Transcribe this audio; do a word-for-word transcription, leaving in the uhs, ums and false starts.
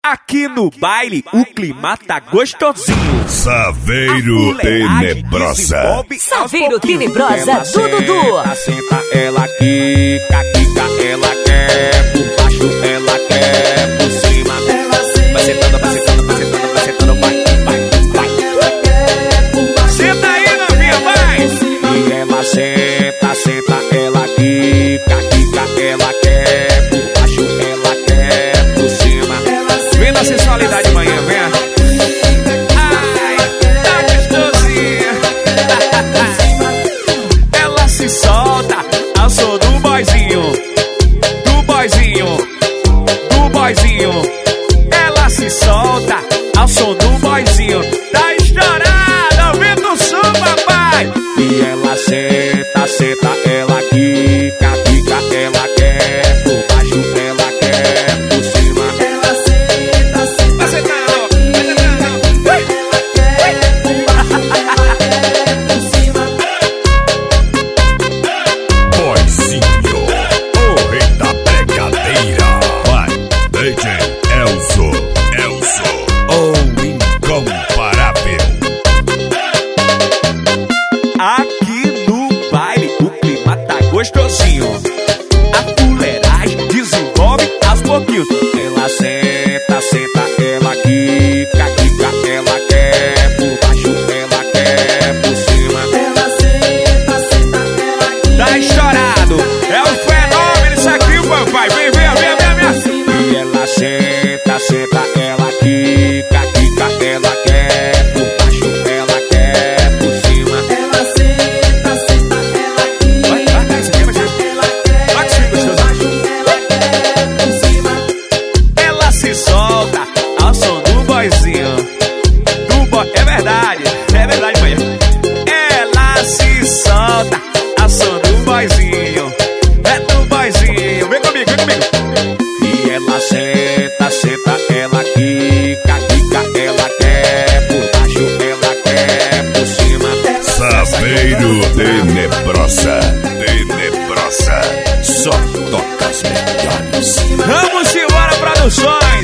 Aqui no baile o clima tá gostosinho. Saveiro Tenebrosa. Saveiro Tenebrosa do Dudu. Senta, senta, ela quica, quica, ela quer. Por baixo ela quer, por cima ela senta. Vai sentando, vai sentando, vai sentando, vai sentando, vai, vai, vai. Senta aí, novinha, vai. E ela senta, senta, ela quica, quica, ela quer. Por baixo ela quer, por cima. Vem na sensualidade amanhã, vem. Ai, tá gostosinha. Ela se solta ao som do boizinho, do boizinho, do boizinho. Ela se solta ao som do boizinho. Tá estourada, ouvindo o som, papai. E ela senta, senta, ela quica, quica, ela quer. Por baixo ela quer, por cima ela senta, senta, vai sentando, vai sentando. Ela quer, por baixo ela quer, por cima. Boizinho, o rei da brincadeira. Vai, D J Elzo, Elzo, o incomparável. Aqui no baile o clima tá gostosinho. A fuleiragem desenvolve aos pouquinhos. Ela senta, senta, ela quica, quica, ela quer. Por baixo ela quer, por cima ela senta, senta, ela quica. Tá estourado, é o fenômeno isso aqui, papai. Vem, vem, vem, vem, vem. E ela senta, senta, ela quica, quica, ela quer. Por baixo ela quer, por cima ela senta, senta, ela quica. Vai, vai, vai, isso aqui, vai, ela quer. Vai, que sim, gostoso. Ela quer, por cima. Ela se solta ao som do boizinho, do boy. É verdade, é verdade, mãe. Ela se solta ao som do boizinho, é do boizinho. Vem comigo, vem comigo. E ela senta, senta, ela quica, quica, ela quer. Por baixo ela quer, por cima Saveiro Tenebrosa, Tenebrosa. Só toca as melhores. Vamos embora, produções.